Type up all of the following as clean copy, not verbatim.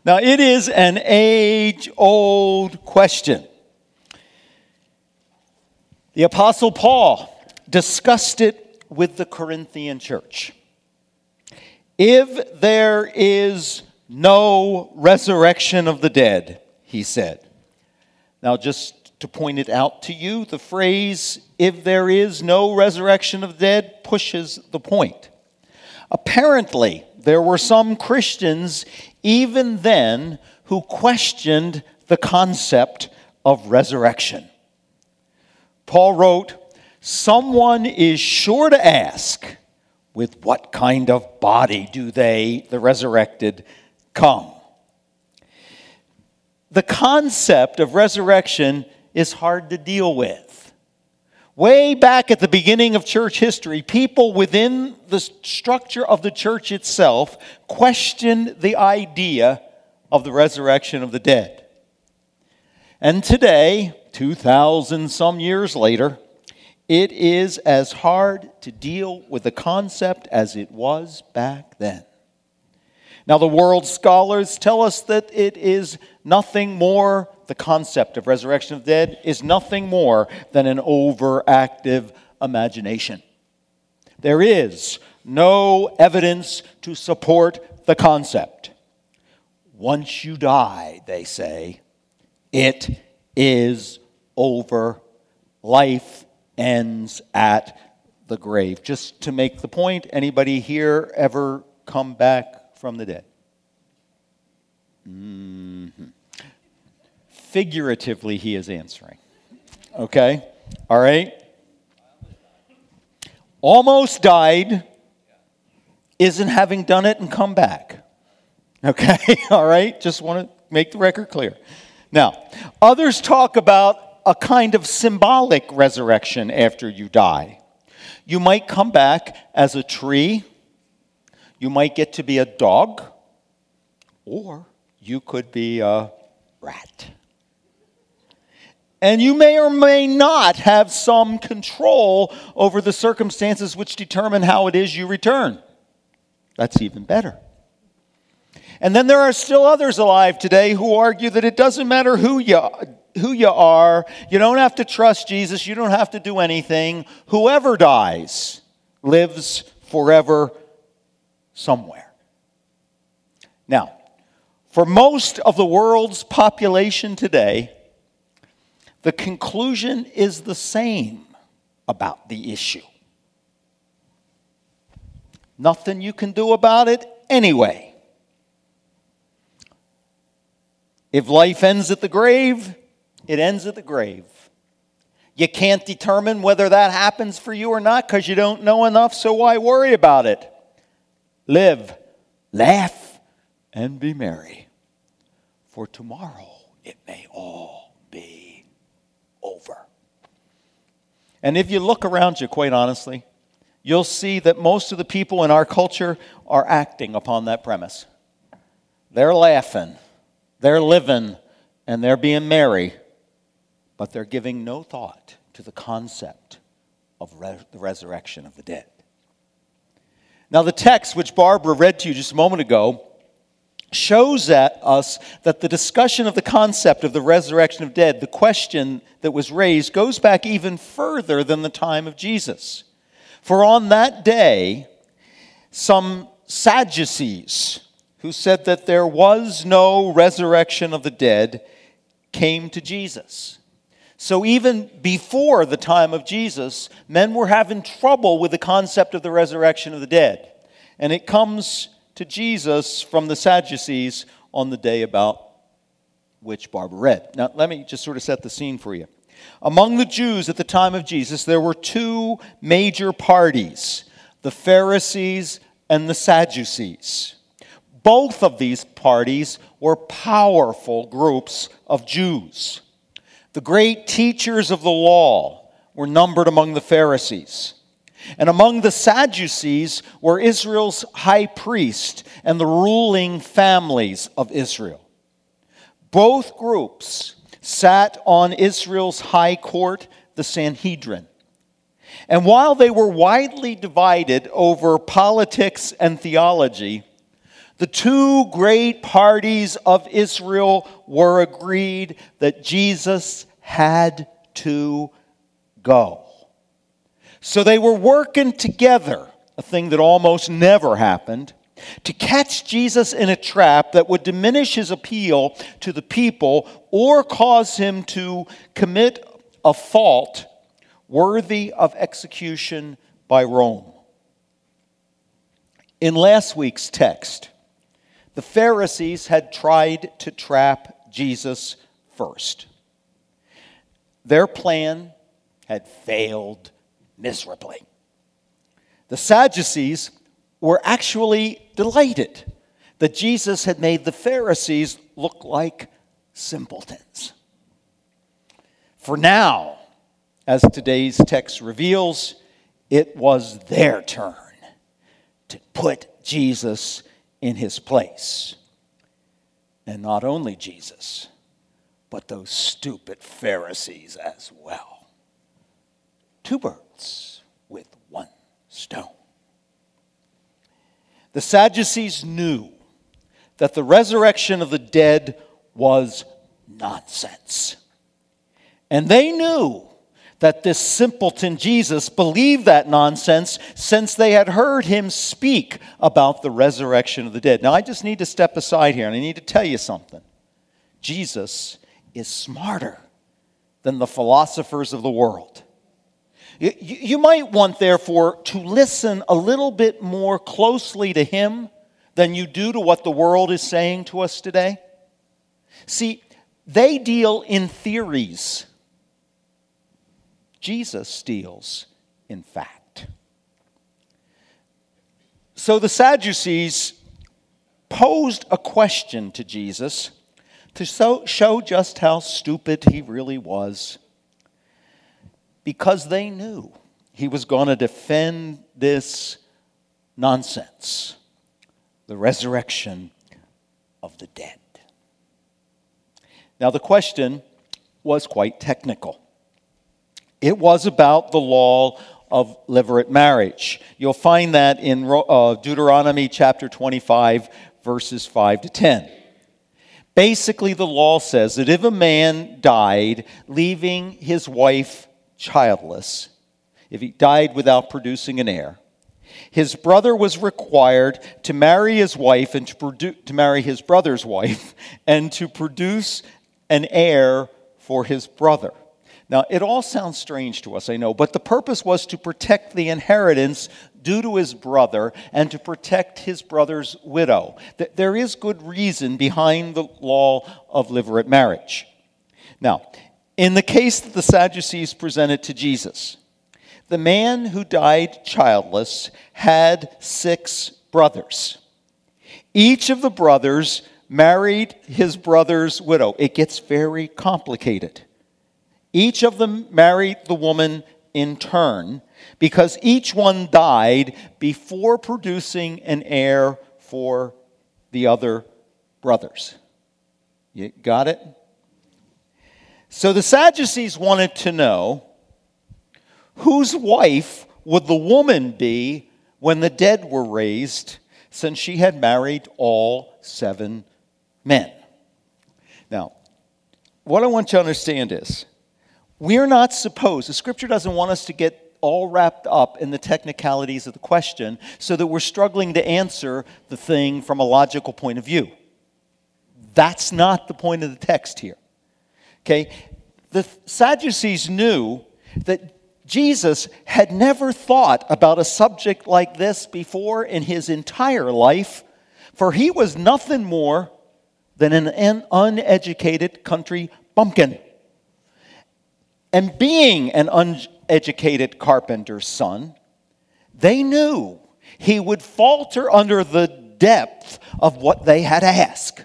Now, it is an age-old question. The Apostle Paul discussed it with the Corinthian church. If there is no resurrection of the dead, he said. Now, just to point it out to you, the phrase, if there is no resurrection of the dead, pushes the point. Apparently, there were some Christians even then who questioned the concept of resurrection. Paul wrote, "Someone is sure to ask, with what kind of body do they, the resurrected, come?" The concept of resurrection is hard to deal with. Way back at the beginning of church history, people within the structure of the church itself questioned the idea of the resurrection of the dead. And today, 2,000 some years later, it is as hard to deal with the concept as it was back then. Now, the world scholars tell us that it is nothing more, the concept of resurrection of the dead is nothing more than an overactive imagination. There is no evidence to support the concept. Once you die, they say, it is over. Life ends at the grave. Just to make the point, anybody here ever come back from the dead? Figuratively, he is answering. Okay? All right? Almost died isn't having done it and come back. Okay? All right? Just want to make the record clear. Now, others talk about a kind of symbolic resurrection after you die. You might come back as a tree. You might get to be a dog. Or you could be a rat. And you may or may not have some control over the circumstances which determine how it is you return. That's even better. And then there are still others alive today who argue that it doesn't matter who you are. You don't have to trust Jesus. You don't have to do anything. Whoever dies lives forever somewhere. Now, for most of the world's population today, the conclusion is the same about the issue. Nothing you can do about it anyway. If life ends at the grave, it ends at the grave. You can't determine whether that happens for you or not because you don't know enough, so why worry about it? Live, laugh, and be merry. For tomorrow it may all be over. And if you look around you, quite honestly, you'll see that most of the people in our culture are acting upon that premise. They're laughing, they're living, and they're being merry, but they're giving no thought to the concept of the resurrection of the dead. Now, the text which Barbara read to you just a moment ago shows us that the discussion of the concept of the resurrection of dead, the question that was raised, goes back even further than the time of Jesus. For on that day, some Sadducees, who said that there was no resurrection of the dead, came to Jesus. So even before the time of Jesus, men were having trouble with the concept of the resurrection of the dead. And it comes to Jesus from the Sadducees on the day about which Barbara read. Now, let me just sort of set the scene for you. Among the Jews at the time of Jesus, there were two major parties, the Pharisees and the Sadducees. Both of these parties were powerful groups of Jews. The great teachers of the law were numbered among the Pharisees. And among the Sadducees were Israel's high priest and the ruling families of Israel. Both groups sat on Israel's high court, the Sanhedrin. And while they were widely divided over politics and theology, The two great parties of Israel were agreed that Jesus had to go. So they were working together, a thing that almost never happened, to catch Jesus in a trap that would diminish his appeal to the people or cause him to commit a fault worthy of execution by Rome. In last week's text, the Pharisees had tried to trap Jesus first. Their plan had failed miserably. The Sadducees were actually delighted that Jesus had made the Pharisees look like simpletons. For now, as today's text reveals, it was their turn to put Jesus in his place. And not only Jesus, but those stupid Pharisees as well. Two birds with one stone. The Sadducees knew that the resurrection of the dead was nonsense. And they knew that this simpleton Jesus believed that nonsense since they had heard him speak about the resurrection of the dead. Now, I just need to step aside here and I need to tell you something. Jesus is smarter than the philosophers of the world. You might want, therefore, to listen a little bit more closely to him than you do to what the world is saying to us today. See, they deal in theories. Jesus deals in fact. So the Sadducees posed a question to Jesus to show just how stupid he really was, because they knew he was going to defend this nonsense, the resurrection of the dead. Now, the question was quite technical. It was about the law of levirate marriage. You'll find that in Deuteronomy chapter 25, verses 5 to 10. Basically, the law says that if a man died leaving his wife childless, if he died without producing an heir, his brother was required to marry his wife and to marry his brother's wife and to produce an heir for his brother. Now, it all sounds strange to us, I know, but the purpose was to protect the inheritance due to his brother and to protect his brother's widow. There is good reason behind the law of levirate marriage. Now, in the case that the Sadducees presented to Jesus, the man who died childless had 6 brothers. Each of the brothers married his brother's widow. It gets very complicated. Each of them married the woman in turn because each one died before producing an heir for the other brothers. You got it? So the Sadducees wanted to know, whose wife would the woman be when the dead were raised, since she had married all 7 men? Now, what I want you to understand is, we're not supposed, the Scripture doesn't want us to get all wrapped up in the technicalities of the question so that we're struggling to answer the thing from a logical point of view. That's not the point of the text here. Okay? The Sadducees knew that Jesus had never thought about a subject like this before in his entire life, for he was nothing more than an uneducated country bumpkin. And being an uneducated carpenter's son, they knew he would falter under the depth of what they had asked.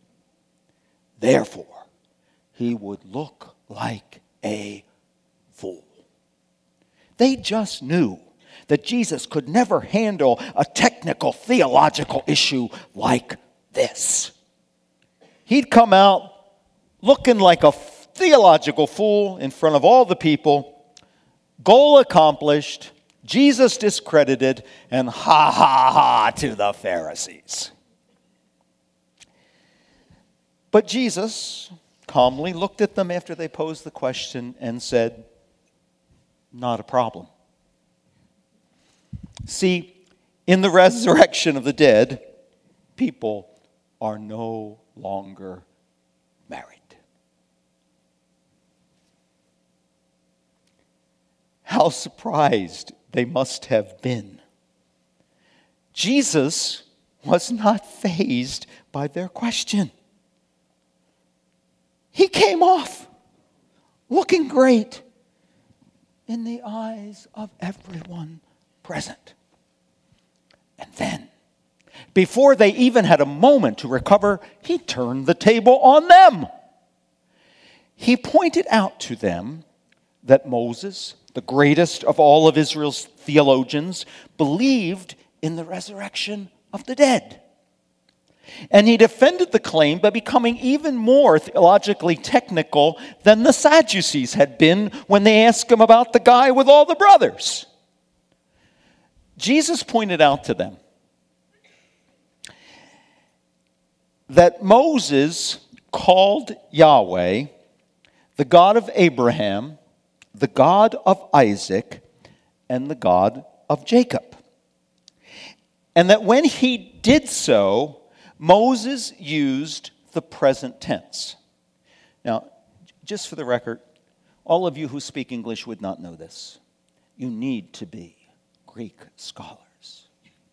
Therefore, he would look like a fool. They just knew that Jesus could never handle a technical theological issue like this. He'd come out looking like a theological fool in front of all the people, goal accomplished, Jesus discredited, and ha ha ha to the Pharisees. But Jesus calmly looked at them after they posed the question and said, "Not a problem." See, in the resurrection of the dead, people are no longer married. How surprised they must have been. Jesus was not fazed by their question. He came off looking great in the eyes of everyone present. And then, before they even had a moment to recover, he turned the table on them. He pointed out to them that Moses, the greatest of all of Israel's theologians, believed in the resurrection of the dead. And he defended the claim by becoming even more theologically technical than the Sadducees had been when they asked him about the guy with all the brothers. Jesus pointed out to them that Moses called Yahweh the God of Abraham, the God of Isaac, and the God of Jacob. And that when he did so, Moses used the present tense. Now, just for the record, all of you who speak English would not know this. You need to be Greek scholars.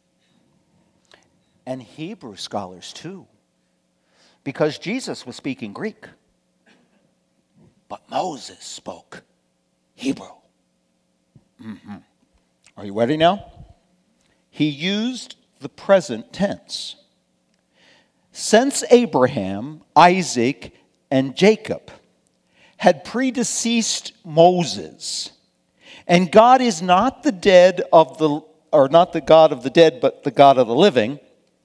And Hebrew scholars too. Because Jesus was speaking Greek. But Moses spoke Hebrew. Are you ready now? He used the present tense. Since Abraham, Isaac, and Jacob had predeceased Moses, and God is not the not the God of the dead, but the God of the living,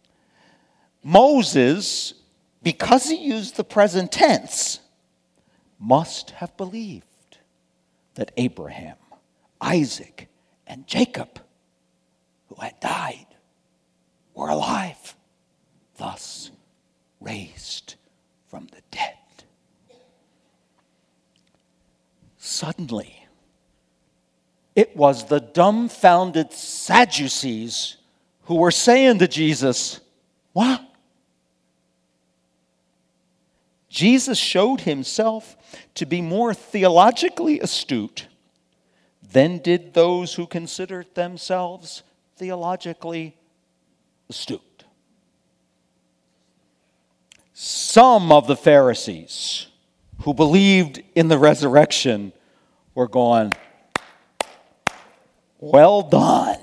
Moses, because he used the present tense, must have believed that Abraham, Isaac, and Jacob, who had died, were alive, thus raised from the dead. Suddenly, it was the dumbfounded Sadducees who were saying to Jesus, "What?" Jesus showed himself to be more theologically astute than did those who considered themselves theologically astute. Some of the Pharisees who believed in the resurrection were going, "Well done."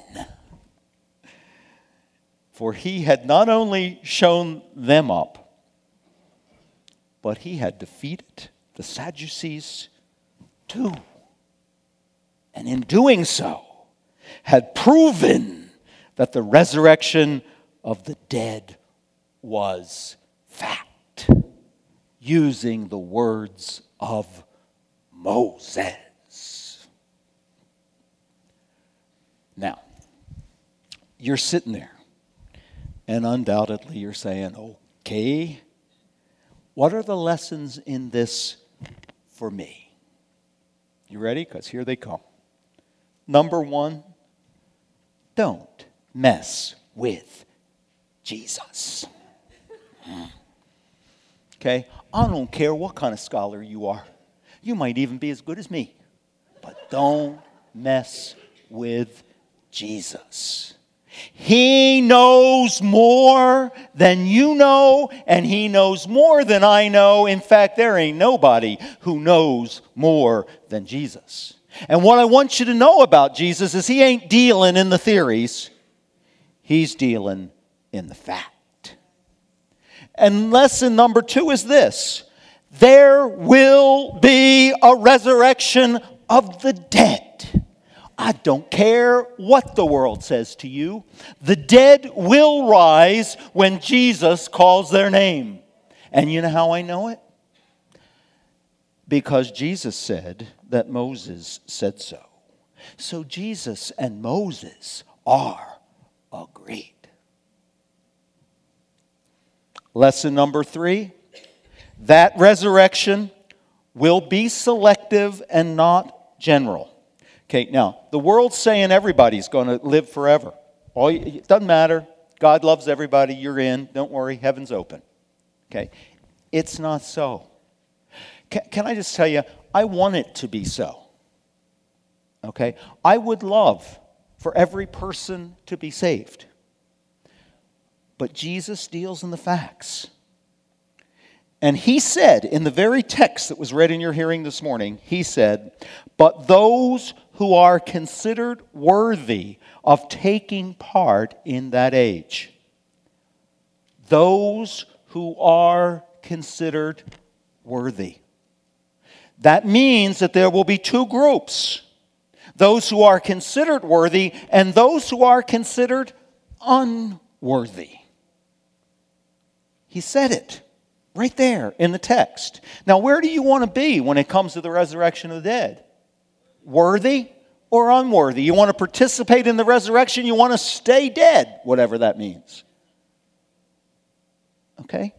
For he had not only shown them up, but he had defeated the Sadducees too. And in doing so, had proven that the resurrection of the dead was fact, using the words of Moses. Now, you're sitting there, and undoubtedly you're saying, "Okay, what are the lessons in this for me?" You ready? Because here they come. Number one, don't mess with Jesus. Okay? I don't care what kind of scholar you are. You might even be as good as me. But don't mess with Jesus. He knows more than you know, and he knows more than I know. In fact, there ain't nobody who knows more than Jesus. And what I want you to know about Jesus is he ain't dealing in the theories. He's dealing in the fact. And lesson number 2 is this: there will be a resurrection of the dead. I don't care what the world says to you. The dead will rise when Jesus calls their name. And you know how I know it? Because Jesus said that Moses said so. So Jesus and Moses are agreed. Lesson number 3, That resurrection will be selective and not general. Okay, now, the world's saying everybody's going to live forever. It doesn't matter. God loves everybody. You're in. Don't worry. Heaven's open. Okay? It's not so. Can I just tell you, I want it to be so. Okay? I would love for every person to be saved. But Jesus deals in the facts. And he said, in the very text that was read in your hearing this morning, he said, but those who are considered worthy of taking part in that age. Those who are considered worthy. That means that there will be two groups. Those who are considered worthy and those who are considered unworthy. He said it right there in the text. Now, where do you want to be when it comes to the resurrection of the dead? Worthy or unworthy? You want to participate in the resurrection? You want to stay dead, whatever that means. Okay?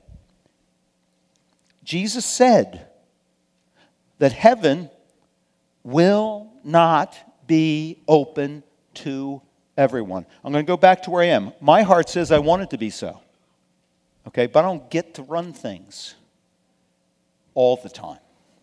Jesus said that heaven will not be open to everyone. I'm going to go back to where I am. My heart says I want it to be so. Okay, but I don't get to run things all the time.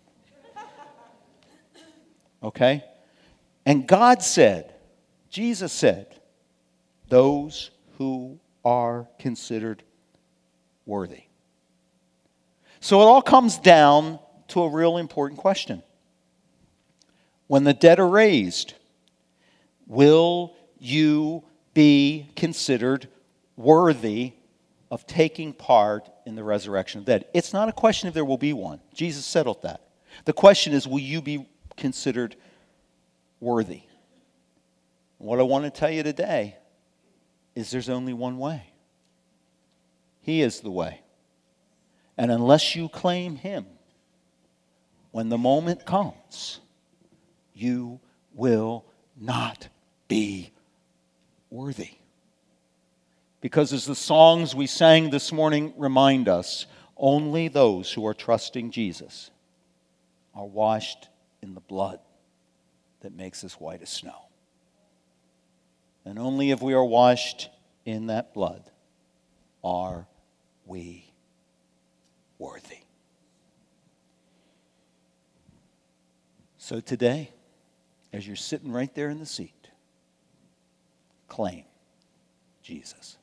Okay? And God said, Jesus said, those who are considered worthy. So it all comes down to a real important question. When the dead are raised, will you be considered worthy of taking part in the resurrection of the dead? It's not a question if there will be one. Jesus settled that. The question is, will you be considered worthy? What I want to tell you today is there's only one way. He is the way. And unless you claim him, when the moment comes, you will not be worthy. Because as the songs we sang this morning remind us, only those who are trusting Jesus are washed in the blood that makes us white as snow. And only if we are washed in that blood are we worthy. So today, as you're sitting right there in the seat, claim Jesus.